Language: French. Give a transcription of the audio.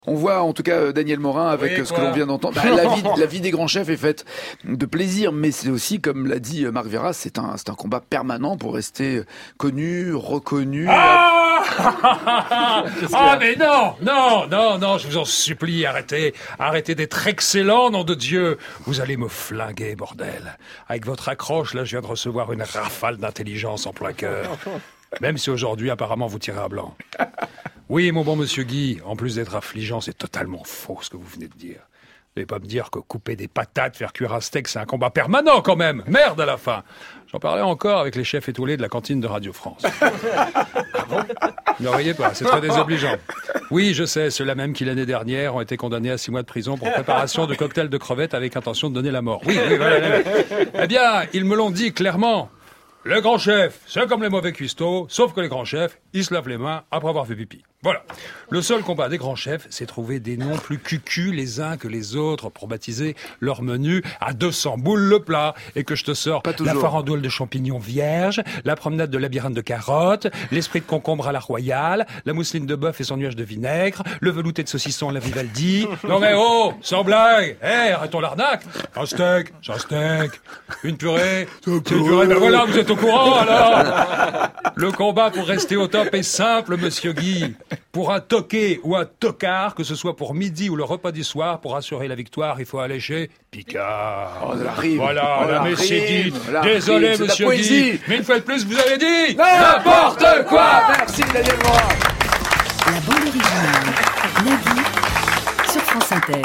On voit en tout cas Daniel Morin avec ce que l'on vient d'entendre. La vie des grands chefs est faite de plaisir, mais c'est aussi, comme l'a dit Marc Verras, c'est un combat permanent pour rester connu, reconnu. Mais non, je vous en supplie, arrêtez d'être excellent, nom de Dieu. Vous allez me flinguer, bordel. Avec votre accroche, là, je viens de recevoir une rafale d'intelligence en plein cœur. Même si aujourd'hui, apparemment, vous tirez à blanc. Oui, mon bon monsieur Guy, en plus d'être affligeant, c'est totalement faux ce que vous venez de dire. Vous n'allez pas me dire que couper des patates, faire cuire un steak, c'est un combat permanent quand même. Merde à la fin. J'en parlais encore avec les chefs étoilés de la cantine de Radio France. Ah bon ? Ne riez pas, c'est très désobligeant. Oui, je sais, ceux-là même qui l'année dernière ont été condamnés à 6 mois de prison pour préparation de cocktails de crevettes avec intention de donner la mort. Oui, voilà. Eh bien, ils me l'ont dit clairement. Le grand chef, c'est comme les mauvais cuistots, sauf que les grands chefs, ils se lavent les mains après avoir fait pipi. Voilà. Le seul combat des grands chefs, c'est trouver des noms plus cucus les uns que les autres pour baptiser leur menu à 200 boules le plat. Et que je te sors la farandole de champignons vierges, la promenade de labyrinthe de carottes, l'esprit de concombre à la royale, la mousseline de bœuf et son nuage de vinaigre, le velouté de saucisson à la Vivaldi. Non mais sans blague. Arrêtons l'arnaque. Un steak. Une purée. C'est une purée. Ben voilà, vous êtes au courant alors. Le combat pour rester au top est simple, monsieur Guy. Pour un toqué ou un tocard, que ce soit pour midi ou le repas du soir, pour assurer la victoire, il faut aller chez Picard. Voilà, mais c'est dit. Désolé, monsieur Guy, mais une fois de plus, vous avez dit n'importe quoi. Merci, Daniel Morin. La bande originale, La Vie, sur France Inter.